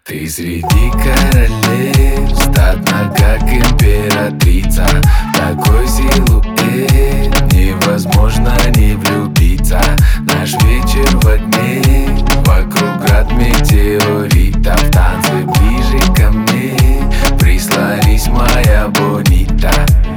Ты среди королев, статна как императрица. Такой силуэт, невозможно не влюбиться. Наш вечер в огне, вокруг град метеоритов. Танцы ближе ко мне, прислонись, моя бонита.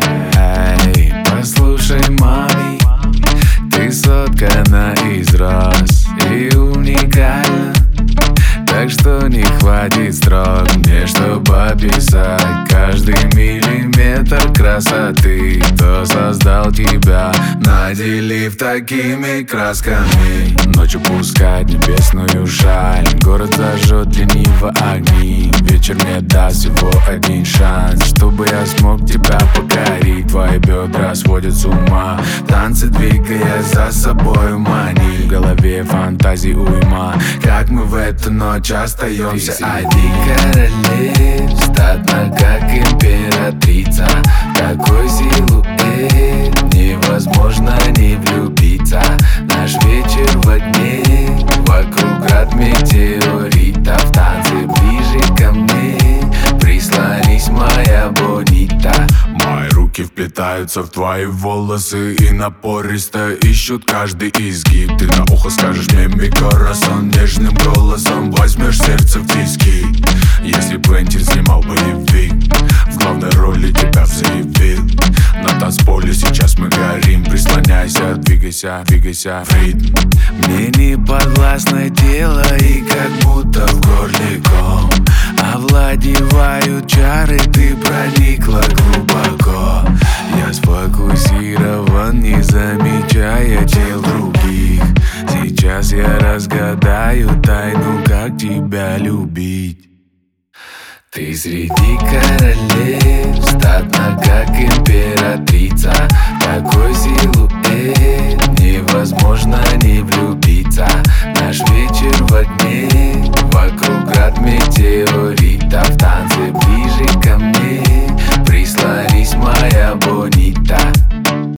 Эй, послушай, мами, ты соткана из роз и уникальна. Так что не хватит строк мне, чтоб описать каждый миллиметр красоты. Кто создал тебя, наделив такими красками? Ночью пускать небесную шаль, город зажжет лениво огни. Вечер мне даст всего один шанс, чтобы я смог тебя покорить. Твои бедра сводят с ума, танцы двигая за собой мани. В голове фантазий уйма, как мы в эту ночь остаемся одни. Королев, статна как императрица. Такой силуэт, невозможно не влюбиться. Наш вечер в огне, вокруг град метеоритов. Танцы ближе ко мне, прислонись, моя бонита. Мои руки вплетаются в твои волосы и напористо ищут каждый изгиб. Ты на ухо скажешь мне mi corazón нежным голосом, возьмешь сердце в тиски. Если Квентин снимал боевик, в главной роли тебя заявил. На танцполе сейчас мы горим, прислоняйся, двигайся, двигайся в ритм. Мне не подвластно тело и как будто в горле ком. Овладевают чары, ты проникла глубоко. Я сфокусирован, не замечая тел других. Сейчас я разгадаю тайну, как тебя любить. Ты среди королев, статна